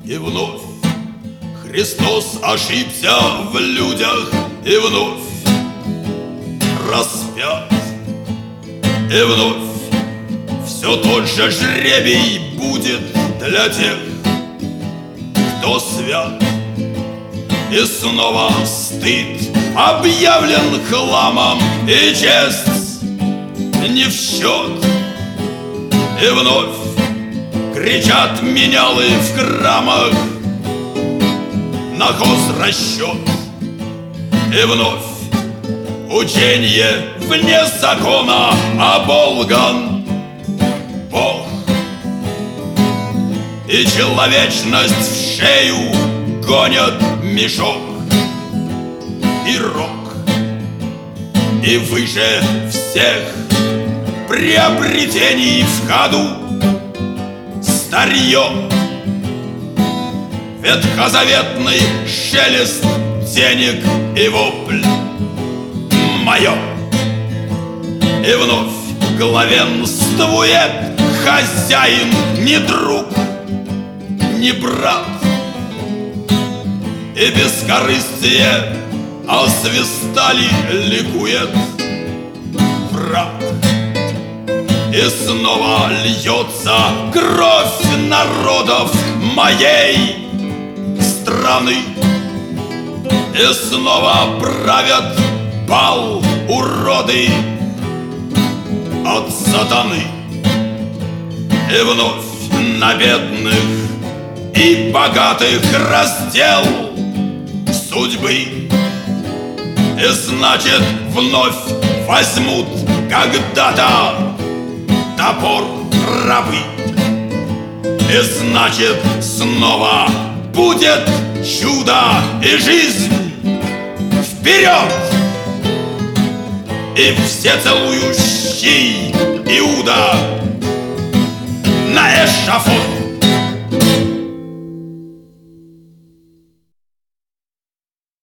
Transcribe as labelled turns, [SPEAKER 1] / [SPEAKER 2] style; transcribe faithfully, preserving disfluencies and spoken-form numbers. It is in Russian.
[SPEAKER 1] И вновь Христос ошибся в людях, и вновь распят. И вновь все тот же жребий будет для тех, кто свят. И снова стыд объявлен хламом, и честь не в счет. И вновь кричат менялы в храмах на хозрасчет. И вновь ученье вне закона оболган Бог. И человечность в шею гонят мешок и рок. И выше всех приобретений в ходу старье, ветхозаветный шелест денег и вопль мое. И вновь главенствует хозяин, не друг, не брат. И бескорыстие освистали, ликует враг. И снова льется кровь народов моей страны. И снова правят бал уроды от сатаны. И вновь на бедных и богатых раздел судьбы. И значит вновь возьмут когда-то топор рабы. И значит снова будет чудо и жизнь вперед. И все целующий Иуда на эшафот.